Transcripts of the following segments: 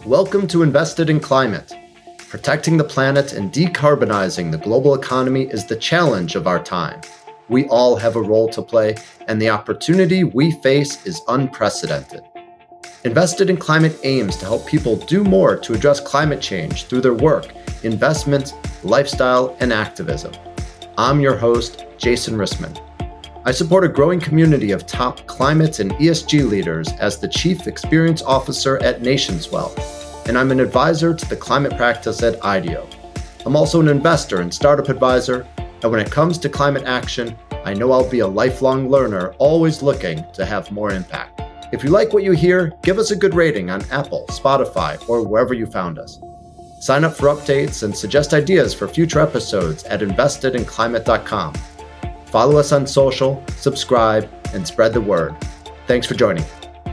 Welcome to Invested in Climate. Protecting the planet and decarbonizing the global economy is the challenge of our time. We all have a role to play, and the opportunity we face is unprecedented. Invested in Climate aims to help people do more to address climate change through their work, investment, lifestyle, and activism. I'm your host, Jason Rissman. I support a growing community of top climate and ESG leaders as the Chief Experience Officer at NationsWell, and I'm an advisor to the climate practice at IDEO. I'm also an investor and startup advisor, and when it comes to climate action, I know I'll be a lifelong learner, always looking to have more impact. If you like what you hear, give us a good rating on Apple, Spotify, or wherever you found us. Sign up for updates and suggest ideas for future episodes at investedinclimate.com. Follow us on social, subscribe, and spread the word. Thanks for joining.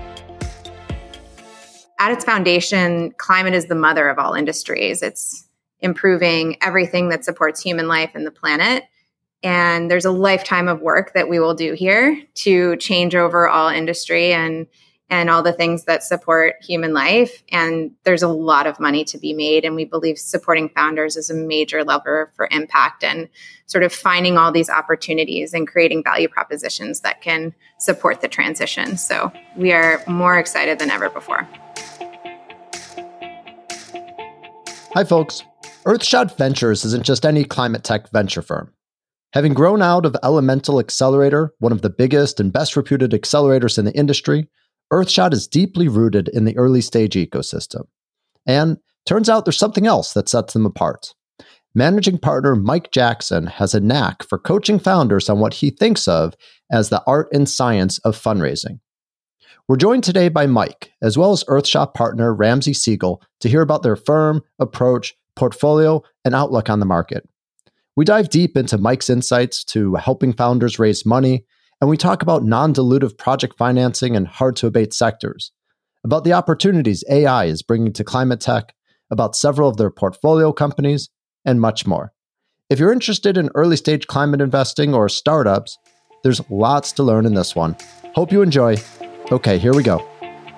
At its foundation, climate is the mother of all industries. It's improving everything that supports human life and the planet. And there's a lifetime of work that we will do here to change over all industry and all the things that support human life. And there's a lot of money to be made. And we believe supporting founders is a major lever for impact and sort of finding all these opportunities and creating value propositions that can support the transition. So we are more excited than ever before. Hi, folks. Earthshot Ventures isn't just any climate tech venture firm. Having grown out of Elemental Accelerator, one of the biggest and best reputed accelerators in the industry, Earthshot is deeply rooted in the early stage ecosystem. And turns out there's something else that sets them apart. Managing partner Mike Jackson has a knack for coaching founders on what he thinks of as the art and science of fundraising. We're joined today by Mike, as well as Earthshot partner Ramsey Siegel, to hear about their firm, approach, portfolio, and outlook on the market. We dive deep into Mike's insights to helping founders raise money, and we talk about non-dilutive project financing and hard-to-abate sectors, about the opportunities AI is bringing to climate tech, about several of their portfolio companies, and much more. If you're interested in early-stage climate investing or startups, there's lots to learn in this one. Hope you enjoy. Okay, here we go.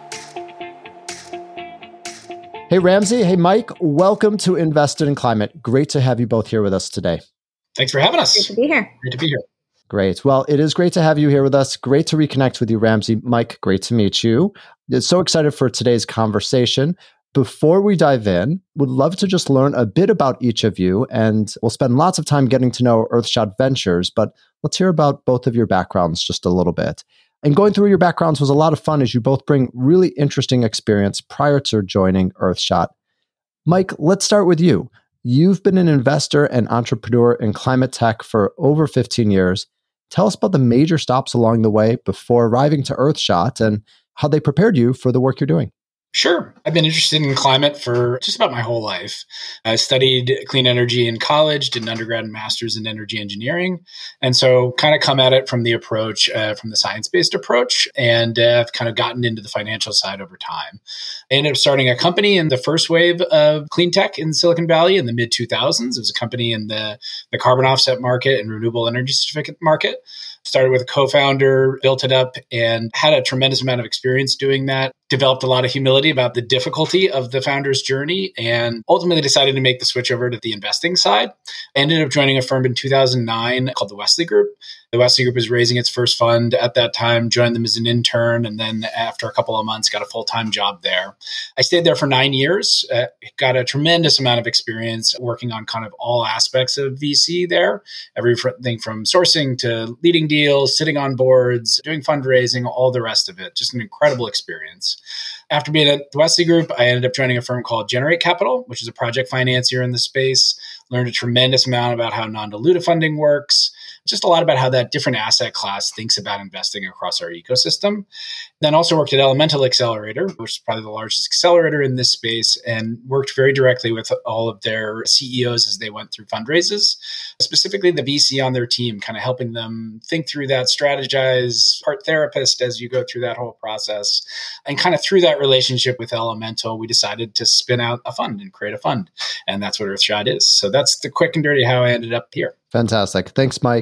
Hey, Ramsey. Hey, Mike. Welcome to Invested in Climate. Great to have you both here with us today. Thanks for having us. Great to be here. Great to be here. Great. Well, it is great to have you here with us. Great to reconnect with you, Ramsey. Mike, great to meet you. So excited for today's conversation. Before we dive in, would love to just learn a bit about each of you, and we'll spend lots of time getting to know Earthshot Ventures, but let's hear about both of your backgrounds just a little bit. And going through your backgrounds was a lot of fun as you both bring really interesting experience prior to joining Earthshot. Mike, let's start with you. You've been an investor and entrepreneur in climate tech for over 15 years. Tell us about the major stops along the way before arriving to Earthshot and how they prepared you for the work you're doing. Sure. I've been interested in climate for just about my whole life. I studied clean energy in college, did an undergrad and master's in energy engineering. And so kind of come at it from the approach, from the science-based approach, and I've kind of gotten into the financial side over time. I ended up starting a company in the first wave of clean tech in Silicon Valley in the mid-2000s. It was a company in the carbon offset market and renewable energy certificate market. Started with a co-founder, built it up, and had a tremendous amount of experience doing that. Developed a lot of humility about the difficulty of the founder's journey, and ultimately decided to make the switch over to the investing side. I ended up joining a firm in 2009 called the Wesley Group. The Wesley Group was raising its first fund at that time, joined them as an intern, and then after a couple of months, got a full-time job there. I stayed there for 9 years, got a tremendous amount of experience working on kind of all aspects of VC there, everything from sourcing to leading deals, sitting on boards, doing fundraising, all the rest of it. Just an incredible experience. After being at the Wesley Group, I ended up joining a firm called Generate Capital, which is a project financier in the space. Learned a tremendous amount about how non-dilutive funding works, just a lot about how that different asset class thinks about investing across our ecosystem. Then also worked at Elemental Accelerator, which is probably the largest accelerator in this space, and worked very directly with all of their CEOs as they went through fundraises, specifically the VC on their team, kind of helping them think through that, strategize, part therapist as you go through that whole process. And kind of through that relationship with Elemental, we decided to spin out a fund and create a fund. And that's what Earthshot is. So that's the quick and dirty how I ended up here. Fantastic. Thanks, Mike.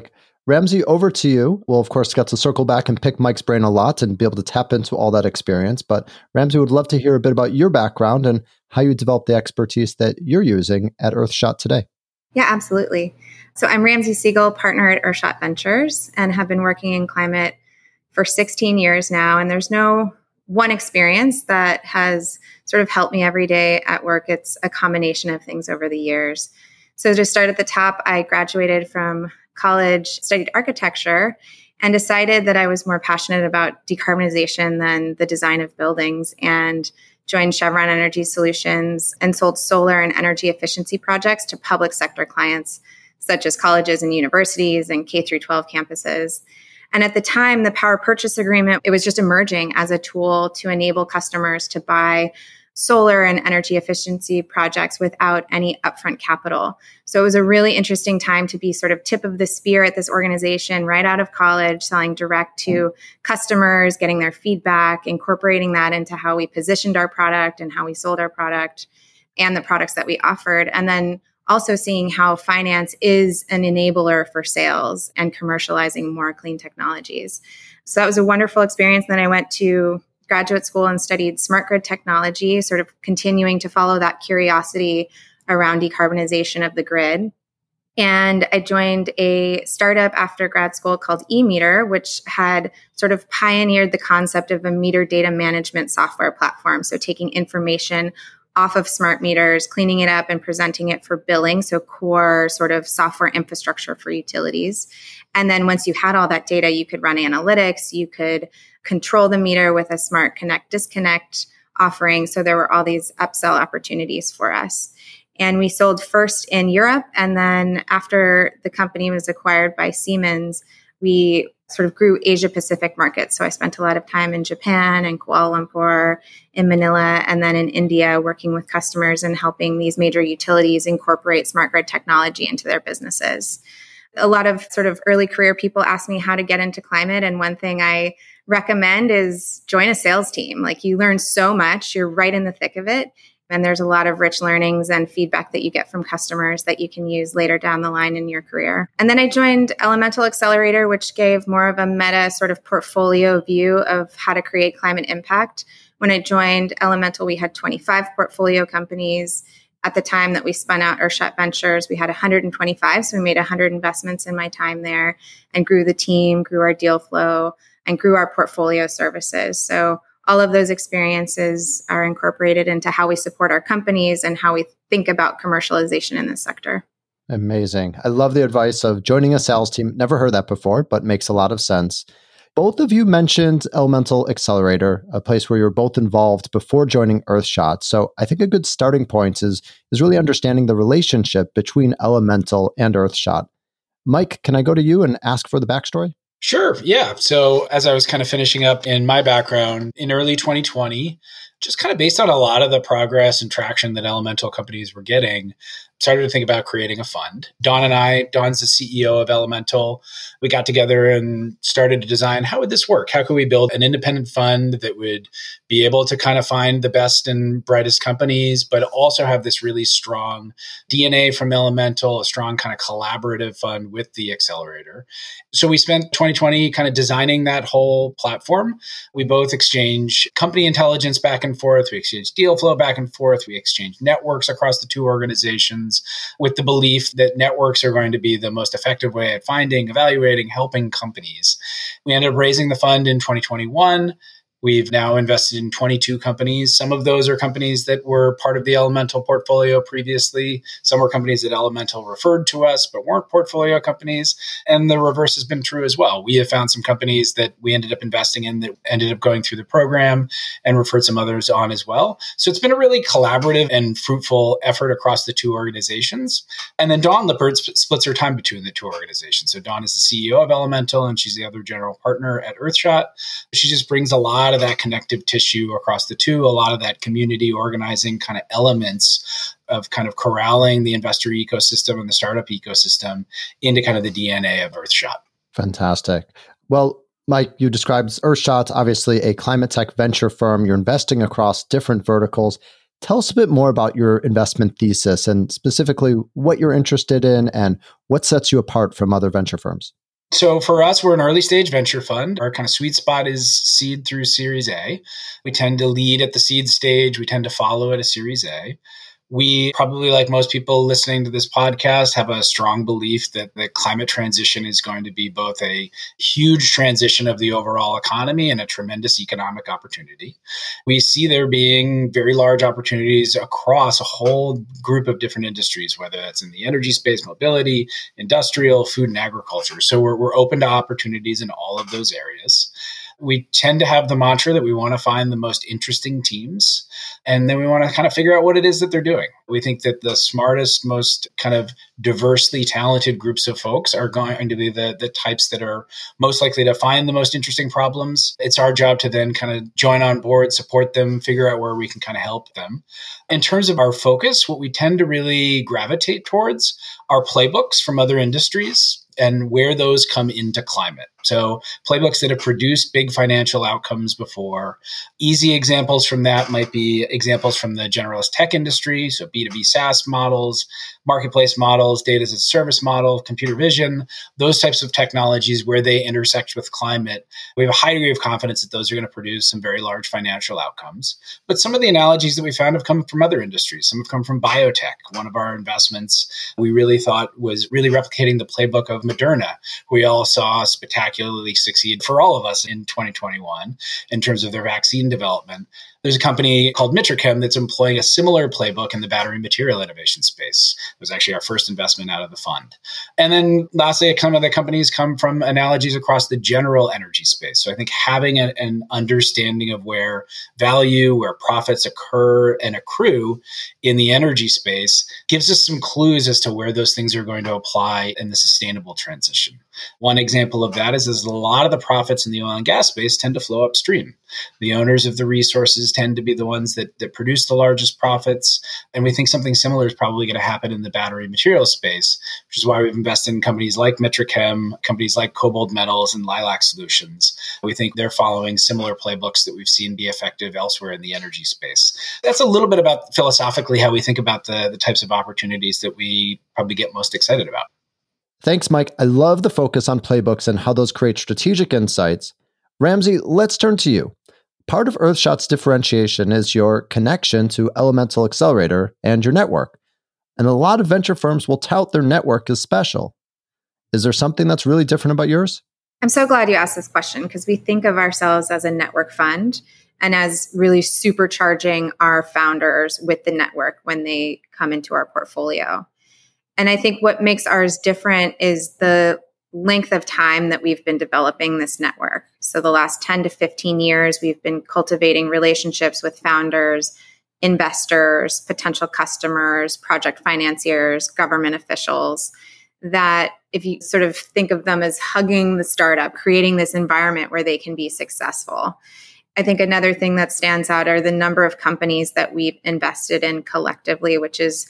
Ramsey, over to you. We'll, of course, get to circle back and pick Mike's brain a lot and be able to tap into all that experience. But Ramsey, would love to hear a bit about your background and how you developed the expertise that you're using at Earthshot today. Yeah, absolutely. So I'm Ramsey Siegel, partner at Earthshot Ventures, and have been working in climate for 16 years now. And there's no one experience that has sort of helped me every day at work. It's a combination of things over the years. So to start at the top, I graduated from college, studied architecture, and decided that I was more passionate about decarbonization than the design of buildings, and joined Chevron Energy Solutions and sold solar and energy efficiency projects to public sector clients, such as colleges and universities and K through 12 campuses. And at the time, the power purchase agreement, it was just emerging as a tool to enable customers to buy solar and energy efficiency projects without any upfront capital. So it was a really interesting time to be sort of tip of the spear at this organization right out of college, selling direct to customers, getting their feedback, incorporating that into how we positioned our product and how we sold our product and the products that we offered. And then also seeing how finance is an enabler for sales and commercializing more clean technologies. So that was a wonderful experience. Then I went to graduate school and studied smart grid technology, sort of continuing to follow that curiosity around decarbonization of the grid. And I joined a startup after grad school called eMeter, which had sort of pioneered the concept of a meter data management software platform. So taking information off of smart meters, cleaning it up and presenting it for billing. So core sort of software infrastructure for utilities. And then once you had all that data, you could run analytics, you could control the meter with a smart connect disconnect offering. So there were all these upsell opportunities for us. And we sold first in Europe. And then after the company was acquired by Siemens, we sort of grew Asia Pacific markets. So I spent a lot of time in Japan and Kuala Lumpur, in Manila, and then in India, working with customers and helping these major utilities incorporate smart grid technology into their businesses. A lot of sort of early career people ask me how to get into climate. And one thing I recommend is join a sales team. Like, you learn so much, you're right in the thick of it. And there's a lot of rich learnings and feedback that you get from customers that you can use later down the line in your career. And then I joined Elemental Accelerator, which gave more of a meta sort of portfolio view of how to create climate impact. When I joined Elemental, we had 25 portfolio companies. At the time that we spun out Earthshot Ventures, we had 125. So we made 100 investments in my time there and grew the team, grew our deal flow, and grew our portfolio services. So all of those experiences are incorporated into how we support our companies and how we think about commercialization in this sector. Amazing. I love the advice of joining a sales team. Never heard that before, but makes a lot of sense. Both of you mentioned Elemental Accelerator, a place where you were both involved before joining Earthshot. So I think a good starting point is really understanding the relationship between Elemental and Earthshot. Mike, can I go to you and ask for the backstory? Sure. Yeah. So as I was kind of finishing up in my background in early 2020, just kind of based on a lot of the progress and traction that Elemental companies were getting, started to think about creating a fund. Don's the CEO of Elemental. We got together and started to design, how would this work? How could we build an independent fund that would be able to kind of find the best and brightest companies, but also have this really strong DNA from Elemental, a strong kind of collaborative fund with the accelerator. So we spent 2020 kind of designing that whole platform. We both exchange company intelligence back and forth. We exchange deal flow back and forth. We exchange networks across the two organizations with the belief that networks are going to be the most effective way at finding, evaluating, helping companies. We ended up raising the fund in 2021. We've now invested in 22 companies. Some of those are companies that were part of the Elemental portfolio previously. Some were companies that Elemental referred to us, but weren't portfolio companies. And the reverse has been true as well. We have found some companies that we ended up investing in that ended up going through the program and referred some others on as well. So it's been a really collaborative and fruitful effort across the two organizations. And then Dawn Lippert splits her time between the two organizations. So Dawn is the CEO of Elemental, and she's the other general partner at Earthshot. She just brings a lot of that connective tissue across the two, a lot of that community organizing kind of elements of kind of corralling the investor ecosystem and the startup ecosystem into kind of the DNA of Earthshot. Fantastic. Well, Mike, you described Earthshot, obviously a climate tech venture firm. You're investing across different verticals. Tell us a bit more about your investment thesis and specifically what you're interested in and what sets you apart from other venture firms. So for us, we're an early stage venture fund. Our kind of sweet spot is seed through Series A. We tend to lead at the seed stage. We tend to follow at a Series A. We probably, like most people listening to this podcast, have a strong belief that the climate transition is going to be both a huge transition of the overall economy and a tremendous economic opportunity. We see there being very large opportunities across a whole group of different industries, whether that's in the energy space, mobility, industrial, food, and agriculture. So we're open to opportunities in all of those areas. We tend to have the mantra that we want to find the most interesting teams, and then we want to kind of figure out what it is that they're doing. We think that the smartest, most kind of diversely talented groups of folks are going to be the types that are most likely to find the most interesting problems. It's our job to then kind of join on board, support them, figure out where we can kind of help them. In terms of our focus, what we tend to really gravitate towards are playbooks from other industries and where those come into climate. So playbooks that have produced big financial outcomes before. Easy examples from that might be examples from the generalist tech industry, so B2B SaaS models, marketplace models, data as a service model, computer vision, those types of technologies where they intersect with climate. We have a high degree of confidence that those are going to produce some very large financial outcomes. But some of the analogies that we found have come from other industries. Some have come from biotech. One of our investments we really thought was really replicating the playbook of Moderna. We all saw spectacularly succeed for all of us in 2021 in terms of their vaccine development. There's a company called Mitrachem that's employing a similar playbook in the battery material innovation space. It was actually our first investment out of the fund. And then lastly, some of the companies come from analogies across the general energy space. So I think having an understanding of where value, where profits occur and accrue in the energy space gives us some clues as to where those things are going to apply in the sustainable transition. One example of that is a lot of the profits in the oil and gas space tend to flow upstream. The owners of the resources tend to be the ones that produce the largest profits. And we think something similar is probably going to happen in the battery material space, which is why we've invested in companies like Mitrachem, companies like Cobalt Metals and Lilac Solutions. We think they're following similar playbooks that we've seen be effective elsewhere in the energy space. That's a little bit about philosophically how we think about the types of opportunities that we probably get most excited about. Thanks, Mike. I love the focus on playbooks and how those create strategic insights. Ramsey, let's turn to you. Part of Earthshot's differentiation is your connection to Elemental Accelerator and your network. And a lot of venture firms will tout their network as special. Is there something that's really different about yours? I'm so glad you asked this question because we think of ourselves as a network fund and as really supercharging our founders with the network when they come into our portfolio. And I think what makes ours different is the length of time that we've been developing this network. So the last 10 to 15 years, we've been cultivating relationships with founders, investors, potential customers, project financiers, government officials, that if you sort of think of them as hugging the startup, creating this environment where they can be successful. I think another thing that stands out are the number of companies that we've invested in collectively, which is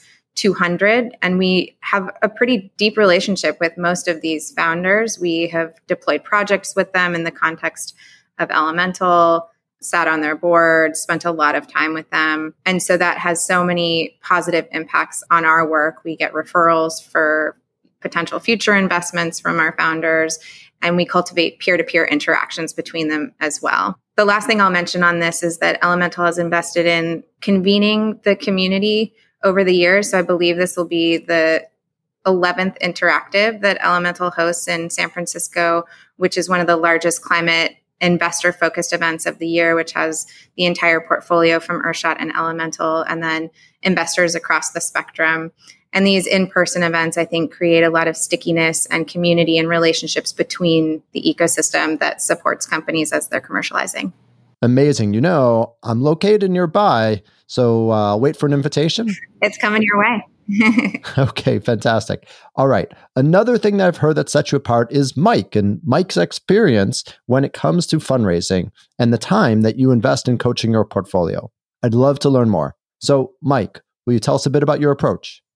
200. And we have a pretty deep relationship with most of these founders. We have deployed projects with them in the context of Elemental, sat on their board, spent a lot of time with them. And so that has so many positive impacts on our work. We get referrals for potential future investments from our founders, and we cultivate peer-to-peer interactions between them as well. The last thing I'll mention on this is that Elemental has invested in convening the community over the years. So I believe this will be the 11th interactive that Elemental hosts in San Francisco, which is one of the largest climate investor-focused events of the year, which has the entire portfolio from Earthshot and Elemental, and then investors across the spectrum. And these in-person events, I think, create a lot of stickiness and community and relationships between the ecosystem that supports companies as they're commercializing. Amazing. You know, I'm located nearby, so I'll wait for an invitation. It's coming your way. Okay, fantastic. All right. Another thing that I've heard that sets you apart is Mike and Mike's experience when it comes to fundraising and the time that you invest in coaching your portfolio. I'd love to learn more. So, Mike, will you tell us a bit about your approach?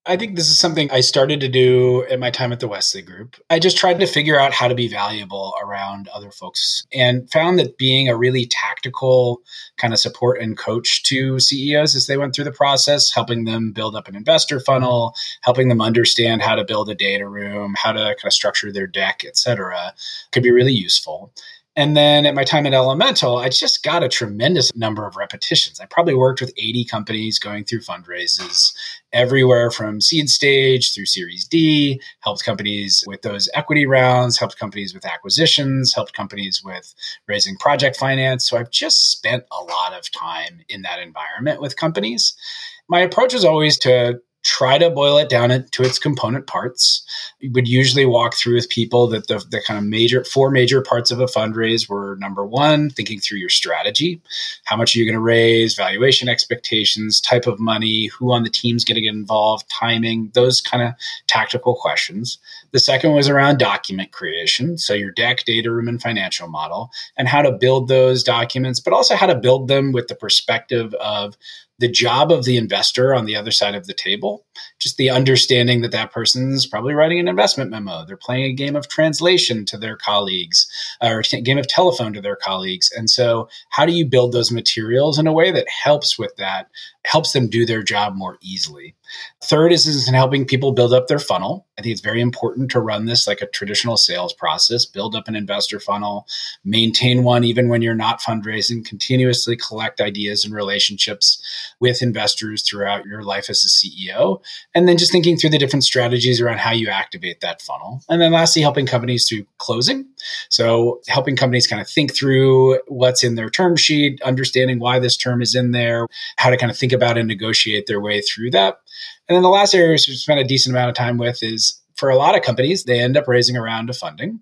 I think this is something I started to do at my time at the Wesley Group. I just tried to figure out how to be valuable around other folks and found that being a really tactical kind of support and coach to CEOs as they went through the process, helping them build up an investor funnel, helping them understand how to build a data room, how to kind of structure their deck, et cetera, could be really useful. And then at my time at Elemental, I just got a tremendous number of repetitions. I probably worked with 80 companies going through fundraises, everywhere from seed stage through Series D, helped companies with those equity rounds, helped companies with acquisitions, helped companies with raising project finance. So I've just spent a lot of time in that environment with companies. My approach is always to try to boil it down to its component parts. We would usually walk through with people that the kind of four major parts of a fundraise were: number one, thinking through your strategy. How much are you going to raise? Valuation expectations, type of money, who on the team's going to get involved, timing, those kind of tactical questions. The second was around document creation. So your deck, data room, and financial model, and how to build those documents, but also how to build them with the perspective of the job of the investor on the other side of the table, just the understanding that that person's probably writing an investment memo. They're playing a game of translation to their colleagues or a game of telephone to their colleagues. And so how do you build those materials in a way that helps with that, helps them do their job more easily? Third is in helping people build up their funnel. I think it's very important to run this like a traditional sales process, build up an investor funnel, maintain one even when you're not fundraising, continuously collect ideas and relationships with investors throughout your life as a CEO. And then just thinking through the different strategies around how you activate that funnel. And then lastly, helping companies through closing. So helping companies kind of think through what's in their term sheet, understanding why this term is in there, how to kind of think about and negotiate their way through that. And then the last area we spent a decent amount of time with is, for a lot of companies, they end up raising a round of funding.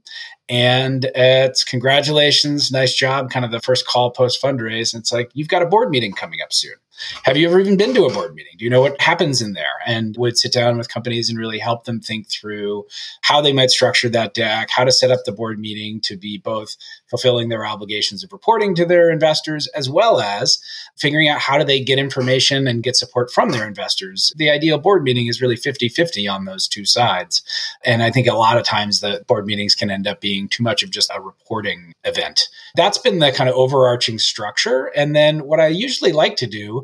And it's congratulations, nice job, kind of the first call post fundraise. And it's like, you've got a board meeting coming up soon. Have you ever even been to a board meeting? Do you know what happens in there? And would sit down with companies and really help them think through how they might structure that deck, how to set up the board meeting to be both fulfilling their obligations of reporting to their investors, as well as figuring out how do they get information and get support from their investors. The ideal board meeting is really 50-50 on those two sides. And I think a lot of times the board meetings can end up being too much of just a reporting event. That's been the kind of overarching structure. And then what I usually like to do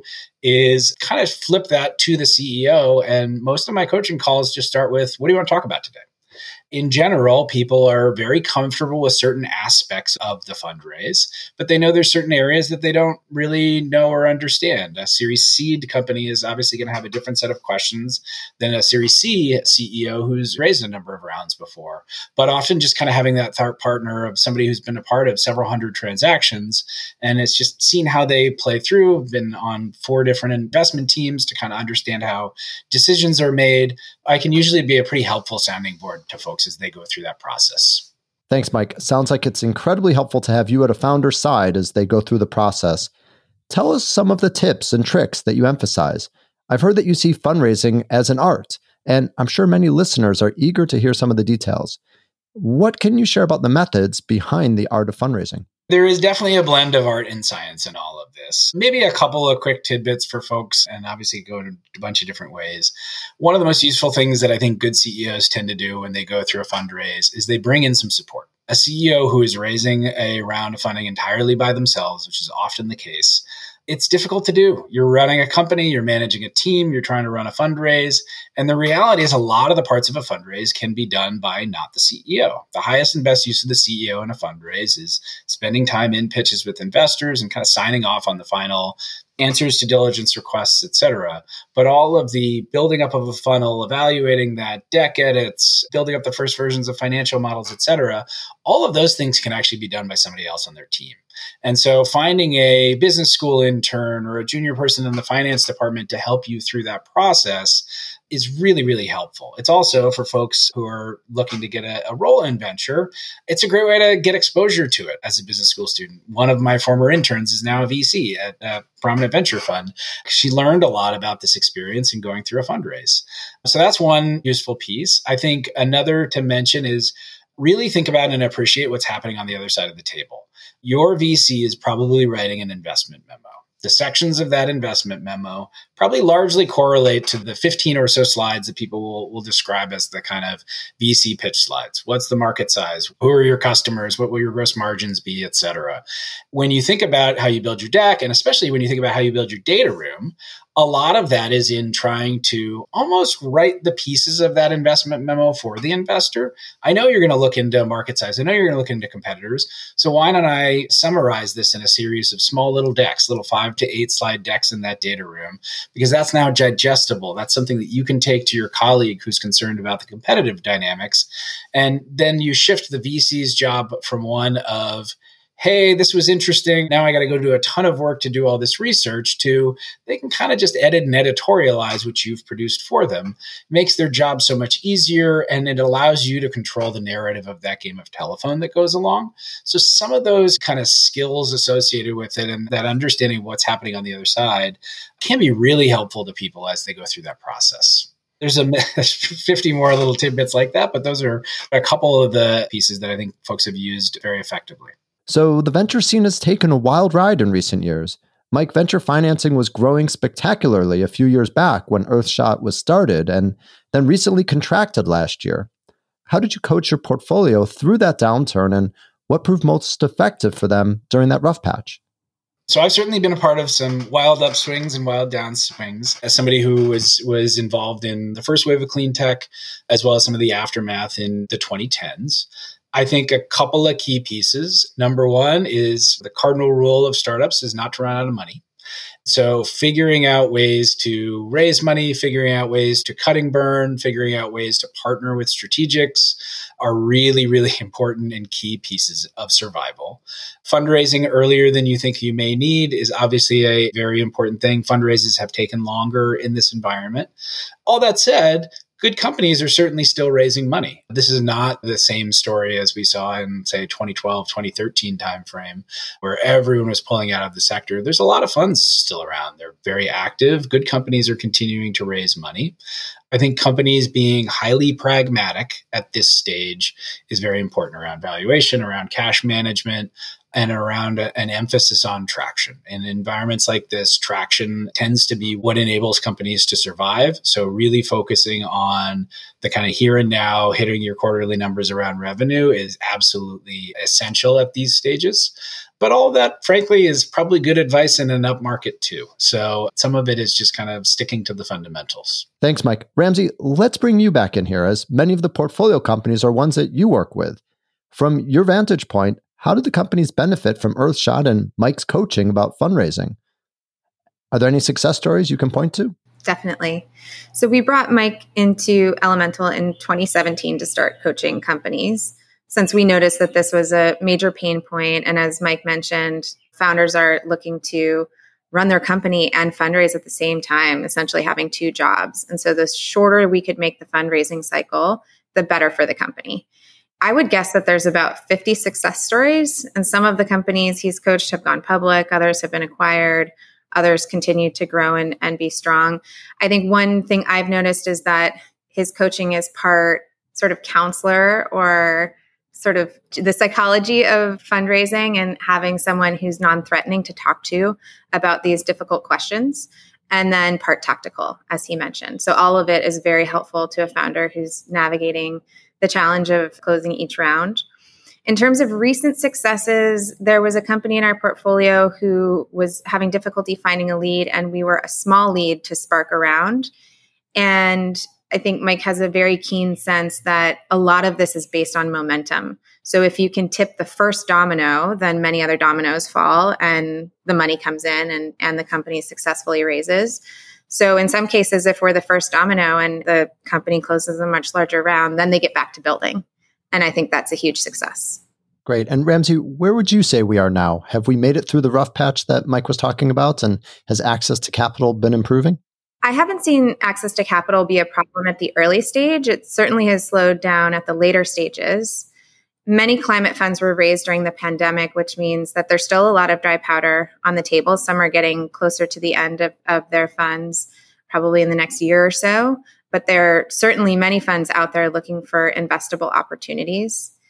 is kind of flip that to the CEO. And most of my coaching calls just start with, what do you want to talk about today? In general, people are very comfortable with certain aspects of the fundraise, but they know there's certain areas that they don't really know or understand. A Series Seed company is obviously going to have a different set of questions than a Series C CEO who's raised a number of rounds before. But often just kind of having that thought partner of somebody who's been a part of several hundred transactions, and it's just seen how they play through, been on 4 different investment teams to kind of understand how decisions are made. I can usually be a pretty helpful sounding board to folks as they go through that process. Thanks, Mike. Sounds like it's incredibly helpful to have you at a founder's side as they go through the process. Tell us some of the tips and tricks that you emphasize. I've heard that you see fundraising as an art, and I'm sure many listeners are eager to hear some of the details. What can you share about the methods behind the art of fundraising? There is definitely a blend of art and science in all of this. Maybe a couple of quick tidbits for folks, and obviously go in a bunch of different ways. One of the most useful things that I think good CEOs tend to do when they go through a fundraise is they bring in some support. A CEO who is raising a round of funding entirely by themselves, which is often the case, it's difficult to do. You're running a company, you're managing a team, you're trying to run a fundraise. And the reality is a lot of the parts of a fundraise can be done by not the CEO. The highest and best use of the CEO in a fundraise is spending time in pitches with investors and kind of signing off on the final answers to diligence requests, et cetera. But all of the building up of a funnel, evaluating that, deck edits, building up the first versions of financial models, et cetera, all of those things can actually be done by somebody else on their team. And so finding a business school intern or a junior person in the finance department to help you through that process is really, really helpful. It's also for folks who are looking to get a role in venture, it's a great way to get exposure to it as a business school student. One of my former interns is now a VC at a prominent venture fund. She learned a lot about this experience in going through a fundraise. So that's one useful piece. I think another to mention is really think about and appreciate what's happening on the other side of the table. Your VC is probably writing an investment memo. The sections of that investment memo probably largely correlate to the 15 or so slides that people will describe as the kind of VC pitch slides. What's the market size? Who are your customers? What will your gross margins be, et cetera? When you think about how you build your deck, and especially when you think about how you build your data room, a lot of that is in trying to almost write the pieces of that investment memo for the investor. I know you're going to look into market size. I know you're going to look into competitors. So why don't I summarize this in a series of small little decks, little 5 to 8 slide decks in that data room, because that's now digestible. That's something that you can take to your colleague who's concerned about the competitive dynamics. And then you shift the VC's job from one of, hey, this was interesting. Now I got to go do a ton of work to do all this research, to they can kind of just edit and editorialize what you've produced for them. It makes their job so much easier, and it allows you to control the narrative of that game of telephone that goes along. So some of those kind of skills associated with it and that understanding of what's happening on the other side can be really helpful to people as they go through that process. There's 50 more little tidbits like that, but those are a couple of the pieces that I think folks have used very effectively. So the venture scene has taken a wild ride in recent years. Mike, venture financing was growing spectacularly a few years back when Earthshot was started, and then recently contracted last year. How did you coach your portfolio through that downturn, and what proved most effective for them during that rough patch? So I've certainly been a part of some wild upswings and wild downswings as somebody who was involved in the first wave of clean tech, as well as some of the aftermath in the 2010s. I think a couple of key pieces. Number one is the cardinal rule of startups is not to run out of money. So figuring out ways to raise money, figuring out ways to cutting burn, figuring out ways to partner with strategics are really, really important and key pieces of survival. Fundraising earlier than you think you may need is obviously a very important thing. Fundraisers have taken longer in this environment. All that said, good companies are certainly still raising money. This is not the same story as we saw in, say, 2012, 2013 timeframe, where everyone was pulling out of the sector. There's a lot of funds still around. They're very active. Good companies are continuing to raise money. I think companies being highly pragmatic at this stage is very important around valuation, around cash management, and around an emphasis on traction. In environments like this, traction tends to be what enables companies to survive. So really focusing on the kind of here and now, hitting your quarterly numbers around revenue is absolutely essential at these stages. But all of that, frankly, is probably good advice in an up market too. So some of it is just kind of sticking to the fundamentals. Thanks, Mike. Ramsey, let's bring you back in here, as many of the portfolio companies are ones that you work with. From your vantage point, how did the companies benefit from Earthshot and Mike's coaching about fundraising? Are there any success stories you can point to? Definitely. So we brought Mike into Elemental in 2017 to start coaching companies, since we noticed that this was a major pain point. And as Mike mentioned, founders are looking to run their company and fundraise at the same time, essentially having two jobs. And so the shorter we could make the fundraising cycle, the better for the company. I would guess that there's about 50 success stories, and some of the companies he's coached have gone public, others have been acquired, others continue to grow and be strong. I think one thing I've noticed is that his coaching is part sort of counselor, or sort of the psychology of fundraising, and having someone who's non-threatening to talk to about these difficult questions, and then part tactical, as he mentioned. So all of it is very helpful to a founder who's navigating the challenge of closing each round. In terms of recent successes, there was a company in our portfolio who was having difficulty finding a lead, and we were a small lead to spark around. And I think Mike has a very keen sense that a lot of this is based on momentum. So if you can tip the first domino, then many other dominoes fall and the money comes in and the company successfully raises. So in some cases, if we're the first domino and the company closes a much larger round, then they get back to building. And I think that's a huge success. Great. And Ramsey, where would you say we are now? Have we made it through the rough patch that Mike was talking about? And has access to capital been improving? I haven't seen access to capital be a problem at the early stage. It certainly has slowed down at the later stages. Many climate funds were raised during the pandemic, which means that there's still a lot of dry powder on the table. Some are getting closer to the end of their funds, probably in the next year or so. But there are certainly many funds out there looking for investable opportunities.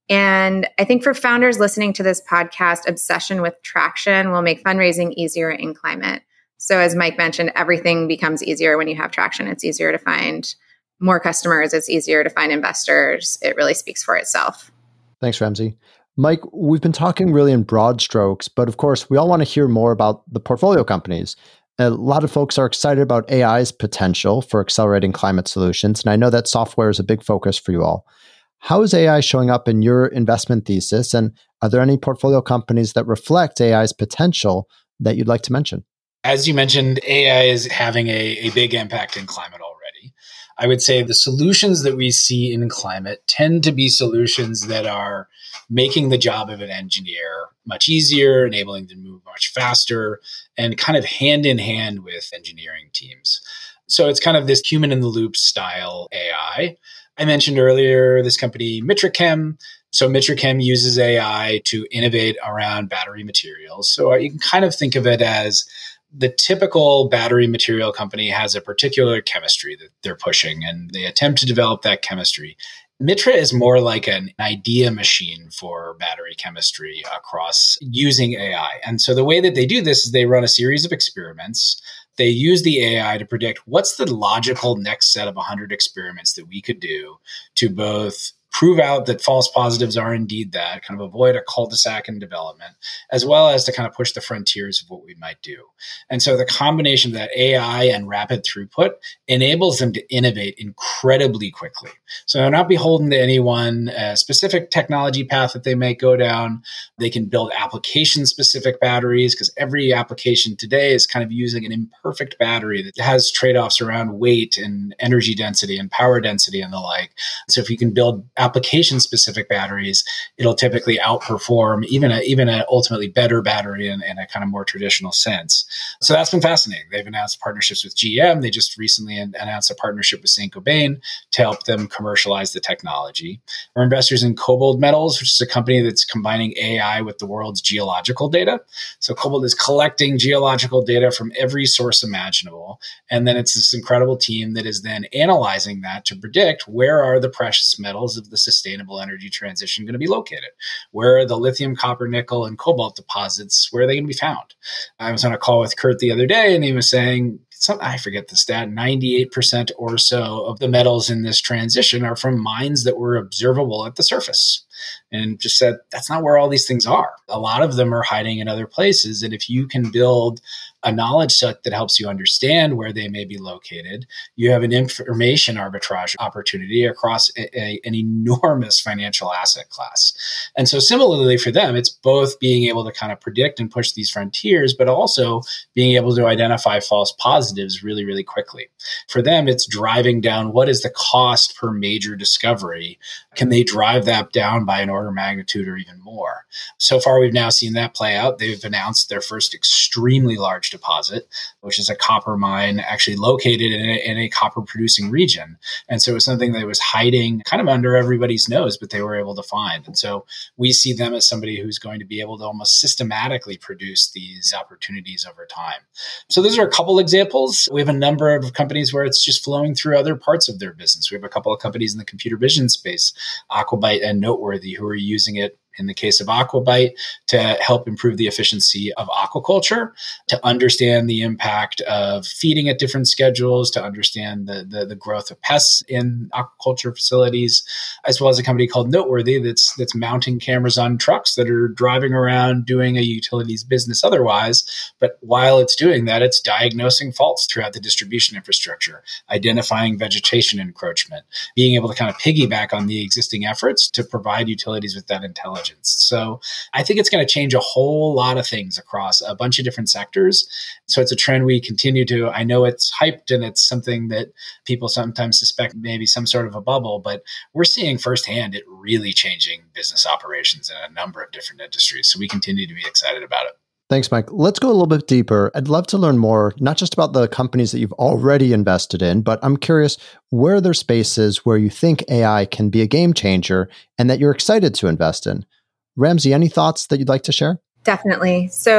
And I think for founders listening to this podcast, obsession with traction will make fundraising easier in climate. So as Mike mentioned, everything becomes easier when you have traction. It's easier to find more customers. It's easier to find investors. It really speaks for itself. Thanks, Ramsey. Mike, we've been talking really in broad strokes, but of course, we all want to hear more about the portfolio companies. A lot of folks are excited about AI's potential for accelerating climate solutions, and I know that software is a big focus for you all. How is AI showing up in your investment thesis, and are there any portfolio companies that reflect AI's potential that you'd like to mention? As you mentioned, AI is having a big impact in climate already. I would say the solutions that we see in climate tend to be solutions that are making the job of an engineer much easier, enabling them to move much faster, and kind of hand in hand with engineering teams. So it's kind of this human in the loop style AI. I mentioned earlier this company, Mitrachem. So Mitrachem uses AI to innovate around battery materials. So you can kind of think of it as the typical battery material company has a particular chemistry that they're pushing, and they attempt to develop that chemistry. Mitra is more like an idea machine for battery chemistry across using AI. And so the way that they do this is they run a series of experiments. They use the AI to predict what's the logical next set of 100 experiments that we could do to both prove out that false positives are indeed that, kind of avoid a cul-de-sac in development, as well as to kind of push the frontiers of what we might do. And so the combination of that AI and rapid throughput enables them to innovate incredibly quickly. So they're not beholden to any one specific technology path that they may go down. They can build application-specific batteries because every application today is kind of using an imperfect battery that has trade-offs around weight and energy density and power density and the like. So if you can build application-specific batteries, it'll typically outperform even a ultimately better battery in a kind of more traditional sense. So that's been fascinating. They've announced partnerships with GM. They just recently announced a partnership with Saint-Gobain to help them commercialize the technology. We're investors in Cobalt Metals, which is a company that's combining AI with the world's geological data. So Cobalt is collecting geological data from every source imaginable. And then it's this incredible team that is then analyzing that to predict where are the precious metals of the sustainable energy transition going to be located? Where are the lithium, copper, nickel, and cobalt deposits? Where are they going to be found? I was on a call with Kurt the other day, and he was saying, I forget the stat, 98% or so of the metals in this transition are from mines that were observable at the surface. And just said, that's not where all these things are. A lot of them are hiding in other places. And if you can build a knowledge set that helps you understand where they may be located, you have an information arbitrage opportunity across an enormous financial asset class. And so similarly for them, it's both being able to kind of predict and push these frontiers, but also being able to identify false positives really, really quickly. For them, it's driving down what is the cost per major discovery. Can they drive that down by an order of magnitude or even more? So far, we've now seen that play out. They've announced their first extremely large deposit, which is a copper mine actually located in a copper producing region. And so it was something that was hiding kind of under everybody's nose, but they were able to find. And so we see them as somebody who's going to be able to almost systematically produce these opportunities over time. So those are a couple examples. We have a number of companies where it's just flowing through other parts of their business. We have a couple of companies in the computer vision space, Aquabyte and Noteworthy, who are using it in the case of Aquabyte to help improve the efficiency of aquaculture, to understand the impact of feeding at different schedules, to understand the growth of pests in aquaculture facilities, as well as a company called Noteworthy that's mounting cameras on trucks that are driving around doing a utilities business otherwise. But while it's doing that, it's diagnosing faults throughout the distribution infrastructure, identifying vegetation encroachment, being able to kind of piggyback on the existing efforts to provide utilities with that intelligence. So I think it's going to change a whole lot of things across a bunch of different sectors. So it's a trend we continue to, I know it's hyped and it's something that people sometimes suspect maybe some sort of a bubble, but we're seeing firsthand it really changing business operations in a number of different industries. So we continue to be excited about it. Thanks, Mike. Let's go a little bit deeper. I'd love to learn more, not just about the companies that you've already invested in, but I'm curious, where are there spaces where you think AI can be a game changer and that you're excited to invest in? Ramsey, any thoughts that you'd like to share? Definitely. So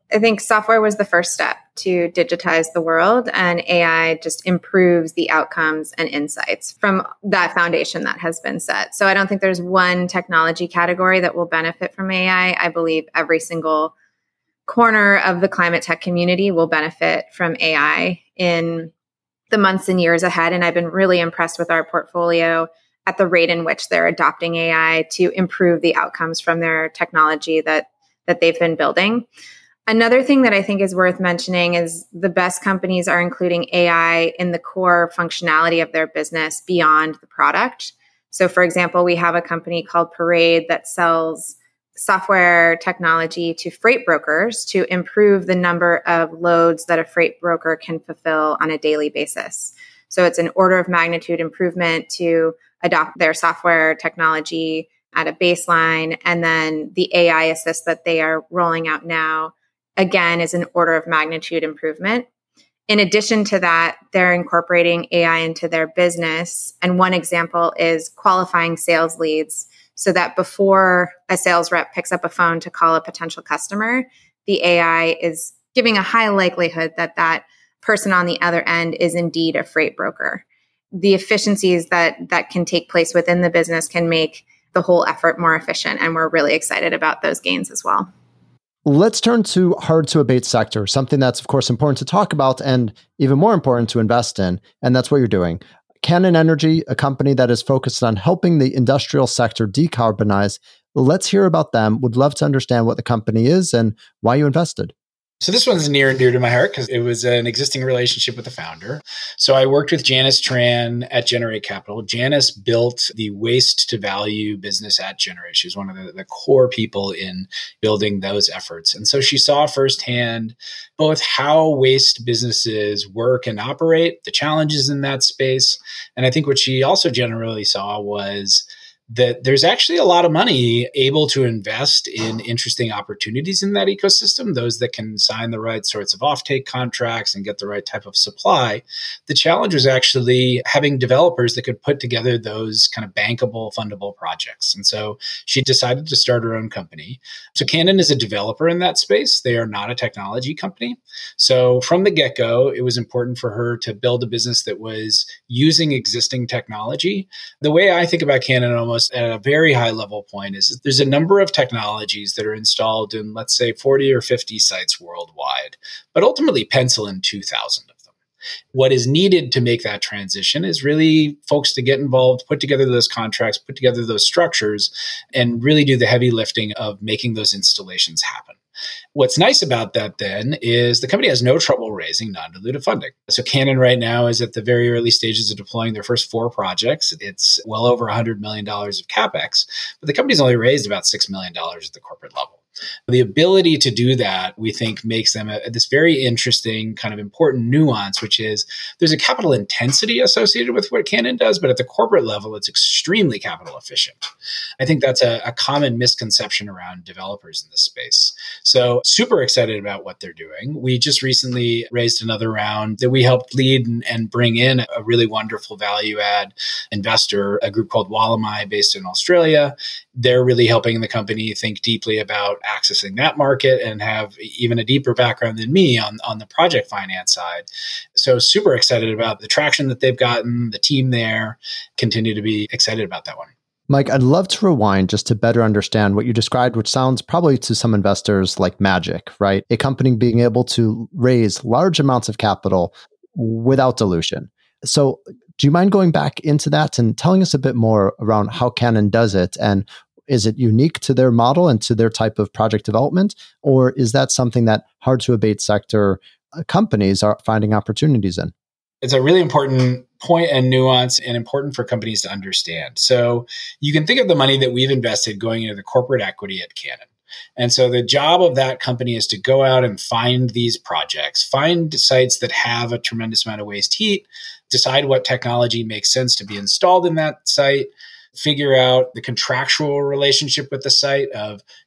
I think software was the first step to digitize the world, and AI just improves the outcomes and insights from that foundation that has been set. So I don't think there's one technology category that will benefit from AI. I believe every single corner of the climate tech community will benefit from AI in the months and years ahead. And I've been really impressed with our portfolio at the rate in which they're adopting AI to improve the outcomes from their technology that they've been building. Another thing that I think is worth mentioning is the best companies are including AI in the core functionality of their business beyond the product. So for example, we have a company called Parade that sells software technology to freight brokers to improve the number of loads that a freight broker can fulfill on a daily basis. So it's an order of magnitude improvement to adopt their software technology at a baseline. And then the AI assist that they are rolling out now, again, is an order of magnitude improvement. In addition to that, they're incorporating AI into their business. And one example is qualifying sales leads so that before a sales rep picks up a phone to call a potential customer, the AI is giving a high likelihood that that person on the other end is indeed a freight broker. The efficiencies that can take place within the business can make the whole effort more efficient. And we're really excited about those gains as well. Let's turn to hard to abate sector, something that's, of course, important to talk about and even more important to invest in. And that's what you're doing. Cannon Energy, a company that is focused on helping the industrial sector decarbonize. Let's hear about them. Would love to understand what the company is and why you invested. So this one's near and dear to my heart because it was an existing relationship with the founder. So I worked with Janice Tran at Generate Capital. Janice built the waste to value business at Generate. She was one of the core people in building those efforts. And so she saw firsthand both how waste businesses work and operate, the challenges in that space. And I think what she also generally saw was that there's actually a lot of money able to invest in interesting opportunities in that ecosystem, those that can sign the right sorts of offtake contracts and get the right type of supply. The challenge was actually having developers that could put together those kind of bankable, fundable projects. And so she decided to start her own company. So Cannon is a developer in that space. They are not a technology company. So from the get-go, it was important for her to build a business that was using existing technology. The way I think about Cannon almost at a very high level point is there's a number of technologies that are installed in, let's say, 40 or 50 sites worldwide, but ultimately pencil in 2,000 of them. What is needed to make that transition is really folks to get involved, put together those contracts, put together those structures, and really do the heavy lifting of making those installations happen. What's nice about that then is the company has no trouble raising non-dilutive funding. So Cannon right now is at the very early stages of deploying their first 4 projects. It's well over $100 million of CapEx, but the company's only raised about $6 million at the corporate level. The ability to do that, we think, makes them this very interesting kind of important nuance, which is there's a capital intensity associated with what Cannon does, but at the corporate level, it's extremely capital efficient. I think that's a common misconception around developers in this space. So super excited about what they're doing. We just recently raised another round that we helped lead and bring in a really wonderful value add investor, a group called Wallamai based in Australia. They're really helping the company think deeply about accessing that market and have even a deeper background than me on the project finance side. So super excited about the traction that they've gotten, the team there, continue to be excited about that one. Mike, I'd love to rewind just to better understand what you described, which sounds probably to some investors like magic, right? A company being able to raise large amounts of capital without dilution. So do you mind going back into that and telling us a bit more around how Cannon does it? And is it unique to their model and to their type of project development? Or is that something that hard to abate sector companies are finding opportunities in? It's a really important point and nuance and important for companies to understand. So you can think of the money that we've invested going into the corporate equity at Cannon. And so the job of that company is to go out and find these projects, find sites that have a tremendous amount of waste heat, decide what technology makes sense to be installed in that site, figure out the contractual relationship with the site of,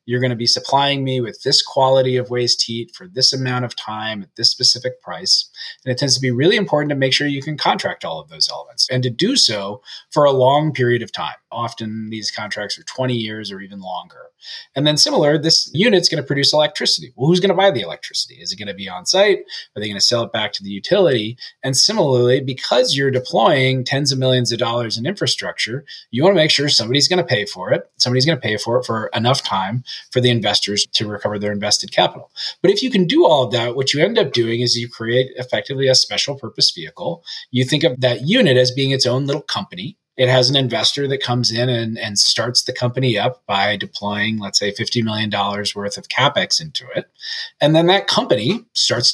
You're going to be supplying me with this quality of waste heat for this amount of time at this specific price. And it tends to be really important to make sure you can contract all of those elements and to do so for a long period of time. Often these contracts are 20 years or even longer. And then similar, this unit's going to produce electricity. Well, who's going to buy the electricity? Is it going to be on site? Are they going to sell it back to the utility? And similarly, because you're deploying tens of millions of dollars in infrastructure, you want to make sure somebody's going to pay for it. Somebody's going to pay for it for enough time for the investors to recover their invested capital. But if you can do all of that, what you end up doing is you create effectively a special purpose vehicle. You think of that unit as being its own little company. It has an investor that comes in and starts the company up by deploying, let's say, $50 million worth of CapEx into it. And then that company starts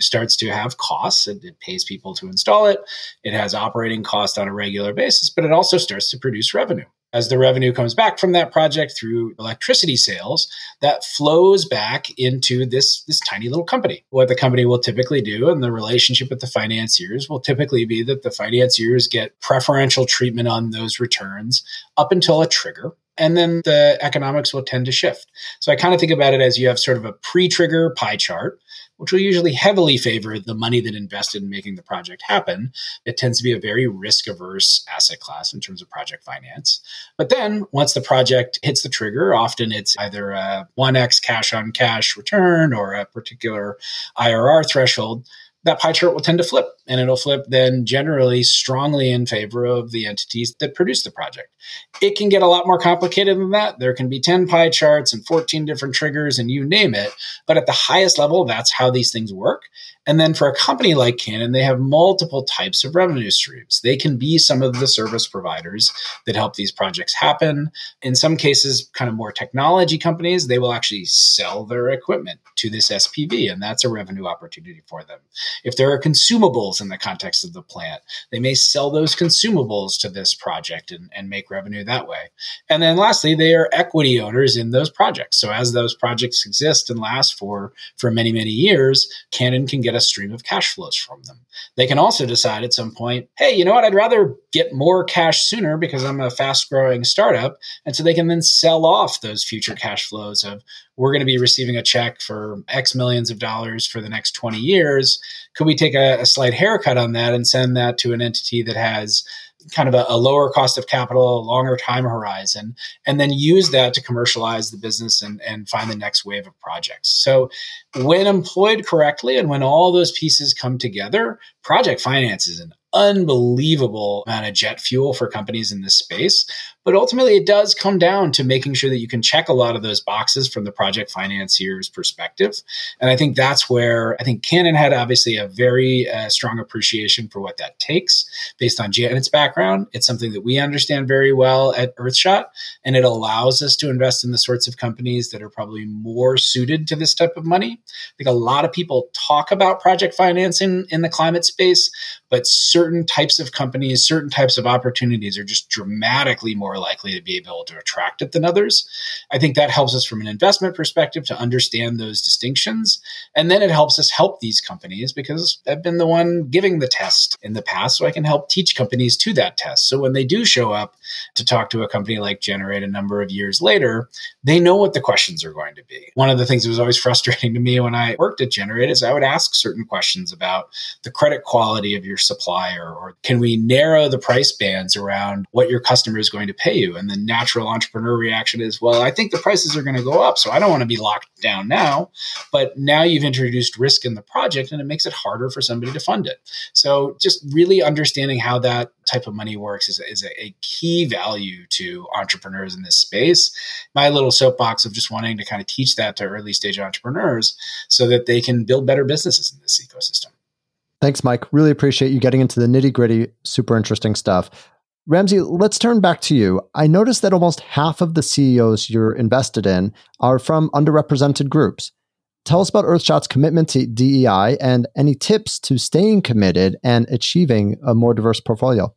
to have costs. It pays people to install it. It has operating costs on a regular basis, but it also starts to produce revenue. As the revenue comes back from that project through electricity sales, that flows back into this tiny little company. What the company will typically do, and the relationship with the financiers will typically be that the financiers get preferential treatment on those returns up until a trigger. And then the economics will tend to shift. So I kind of think about it as you have sort of a pre-trigger pie chart, which will usually heavily favor the money that invested in making the project happen. It tends to be a very risk-averse asset class in terms of project finance. But then once the project hits the trigger, often it's either a 1x cash-on-cash return or a particular IRR threshold. That pie chart will tend to flip, and it'll flip then generally strongly in favor of the entities that produce the project. It can get a lot more complicated than that. There can be 10 pie charts and 14 different triggers and you name it. But at the highest level, that's how these things work. And then for a company like Cannon, they have multiple types of revenue streams. They can be some of the service providers that help these projects happen. In some cases, kind of more technology companies, they will actually sell their equipment to this SPV, and that's a revenue opportunity for them. If there are consumables in the context of the plant, they may sell those consumables to this project and make revenue that way. And then lastly, they are equity owners in those projects. So as those projects exist and last for many, many years, Cannon can get a stream of cash flows from them. They can also decide at some point, hey, you know what? I'd rather get more cash sooner because I'm a fast growing startup. And so they can then sell off those future cash flows of, we're going to be receiving a check for X millions of dollars for the next 20 years. Could we take a slight haircut on that and send that to an entity that has kind of a lower cost of capital, a longer time horizon, and then use that to commercialize the business and find the next wave of projects. So when employed correctly and when all those pieces come together, project finance is an unbelievable amount of jet fuel for companies in this space. But ultimately, it does come down to making sure that you can check a lot of those boxes from the project financier's perspective. And I think that's where I think Cannon had obviously a very strong appreciation for what that takes based on Janet's background. It's something that we understand very well at Earthshot, and it allows us to invest in the sorts of companies that are probably more suited to this type of money. I think a lot of people talk about project financing in the climate space, but certain types of companies, certain types of opportunities are just dramatically more likely to be able to attract it than others. I think that helps us from an investment perspective to understand those distinctions. And then it helps us help these companies because I've been the one giving the test in the past, so I can help teach companies to that test. So when they do show up to talk to a company like Generate a number of years later, they know what the questions are going to be. One of the things that was always frustrating to me when I worked at Generate is I would ask certain questions about the credit quality of your supplier, or can we narrow the price bands around what your customer is going to pay you? And the natural entrepreneur reaction is, well, I think the prices are going to go up, so I don't want to be locked down now. But now you've introduced risk in the project and it makes it harder for somebody to fund it. So just really understanding how that type of money works is a key value to entrepreneurs in this space. My little soapbox of just wanting to kind of teach that to early stage entrepreneurs so that they can build better businesses in this ecosystem. Thanks, Mike. Really appreciate you getting into the nitty-gritty, super interesting stuff. Ramsey, let's turn back to you. I noticed that almost half of the CEOs you're invested in are from underrepresented groups. Tell us about Earthshot's commitment to DEI and any tips to staying committed and achieving a more diverse portfolio.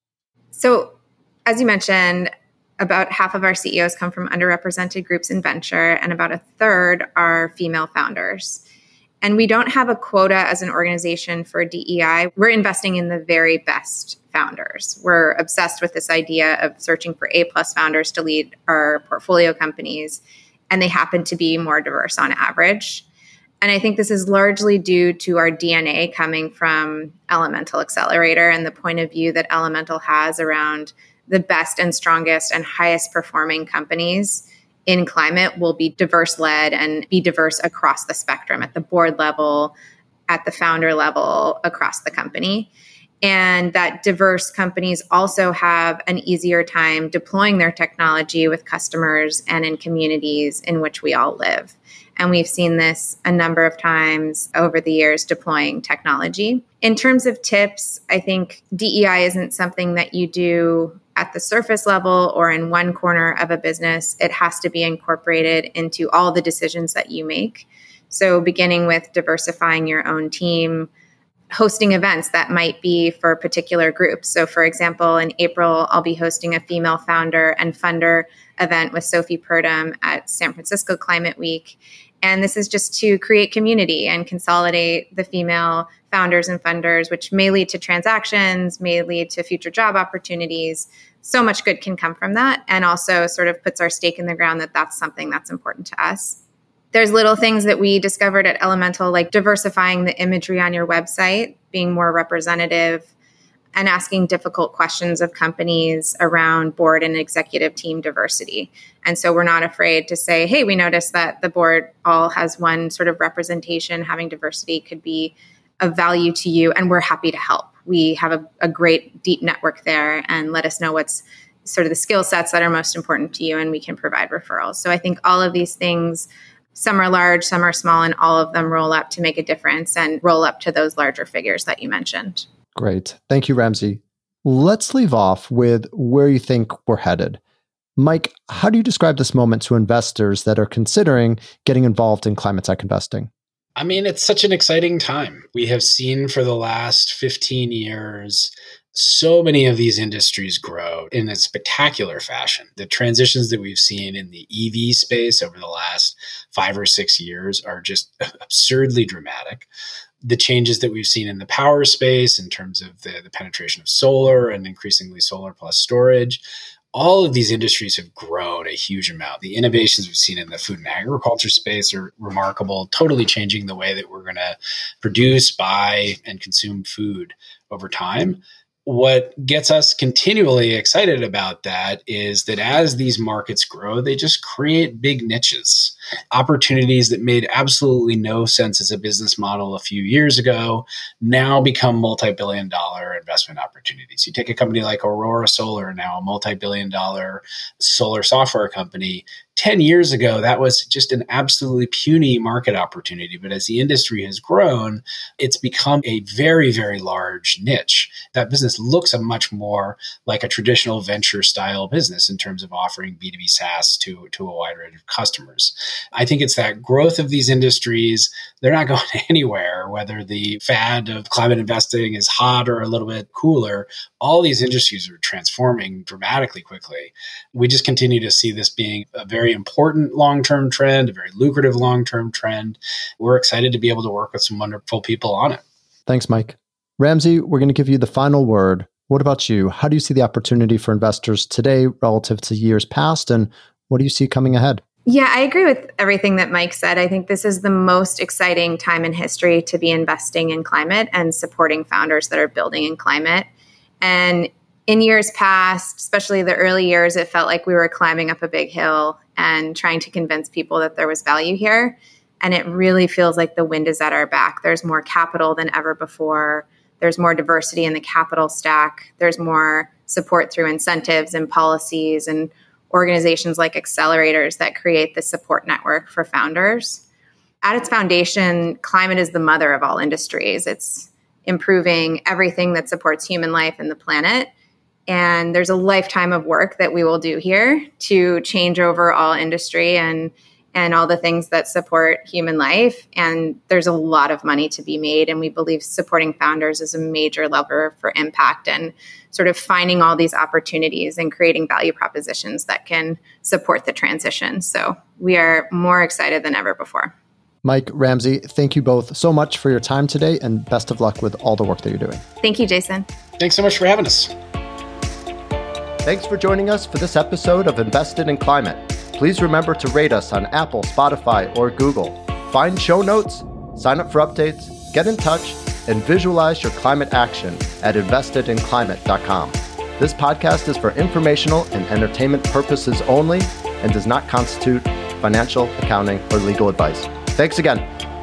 So, as you mentioned, about half of our CEOs come from underrepresented groups in venture, and about a third are female founders. And we don't have a quota as an organization for DEI. We're investing in the very best founders. We're obsessed with this idea of searching for A+ founders to lead our portfolio companies. and they happen to be more diverse on average. And I think this is largely due to our DNA coming from Elemental Accelerator and the point of view that Elemental has around the best and strongest and highest performing companies in climate will be diverse led and be diverse across the spectrum at the board level, at the founder level, across the company. And that diverse companies also have an easier time deploying their technology with customers and in communities in which we all live. And we've seen this a number of times over the years deploying technology. In terms of tips, I think DEI isn't something that you do at the surface level or in one corner of a business. It has to be incorporated into all the decisions that you make. So beginning with diversifying your own team, hosting events that might be for particular groups. So for example, in April, I'll be hosting a female founder and funder event with Sophie Purdom at San Francisco Climate Week. And this is just to create community and consolidate the female founders and funders, which may lead to transactions, may lead to future job opportunities. So much good can come from that. And also sort of puts our stake in the ground that that's something that's important to us. There's little things that we discovered at Elemental, like diversifying the imagery on your website, being more representative, and asking difficult questions of companies around board and executive team diversity. And so we're not afraid to say, hey, we noticed that the board all has one sort of representation. Having diversity could be of value to you, and we're happy to help. We have a great deep network there, and let us know what's sort of the skill sets that are most important to you, and we can provide referrals. So I think all of these things, some are large, some are small, and all of them roll up to make a difference and roll up to those larger figures that you mentioned. Great. Thank you, Ramsey. Let's leave off with where you think we're headed. Mike, how do you describe this moment to investors that are considering getting involved in climate tech investing? I mean, it's such an exciting time. We have seen for the last 15 years so many of these industries grow in a spectacular fashion. The transitions that we've seen in the EV space over the last 5 or 6 years are just absurdly dramatic. The changes that we've seen in the power space in terms of the penetration of solar and increasingly solar plus storage, all of these industries have grown a huge amount. The innovations we've seen in the food and agriculture space are remarkable, totally changing the way that we're going to produce, buy, and consume food over time. What gets us continually excited about that is that as these markets grow, they just create big niches. Opportunities that made absolutely no sense as a business model a few years ago now become multi-billion-dollar investment opportunities. You take a company like Aurora Solar, now a multi-billion-dollar solar software company. 10 years ago, that was just an absolutely puny market opportunity. But as the industry has grown, it's become a very, very large niche. That business looks a much more like a traditional venture style business in terms of offering B2B SaaS to a wide range of customers. I think it's that growth of these industries. They're not going anywhere, whether the fad of climate investing is hot or a little bit cooler. All these industries are transforming dramatically quickly. We just continue to see this being a very important long-term trend, a very lucrative long-term trend. We're excited to be able to work with some wonderful people on it. Thanks, Mike. Ramsey, we're going to give you the final word. What about you? How do you see the opportunity for investors today relative to years past, and what do you see coming ahead? Yeah, I agree with everything that Mike said. I think this is the most exciting time in history to be investing in climate and supporting founders that are building in climate. And in years past, especially the early years, it felt like we were climbing up a big hill and trying to convince people that there was value here. And it really feels like the wind is at our back. There's more capital than ever before. There's more diversity in the capital stack. There's more support through incentives and policies and organizations like accelerators that create the support network for founders. At its foundation, climate is the mother of all industries. It's improving everything that supports human life and the planet. And there's a lifetime of work that we will do here to change over all industry and all the things that support human life. And there's a lot of money to be made. And we believe supporting founders is a major lever for impact and sort of finding all these opportunities and creating value propositions that can support the transition. So we are more excited than ever before. Mike, Ramsey, thank you both so much for your time today, and best of luck with all the work that you're doing. Thank you, Jason. Thanks so much for having us. Thanks for joining us for this episode of Invested in Climate. Please remember to rate us on Apple, Spotify, or Google. Find show notes, sign up for updates, get in touch, and visualize your climate action at investedinclimate.com. This podcast is for informational and entertainment purposes only and does not constitute financial, accounting, or legal advice. Thanks again.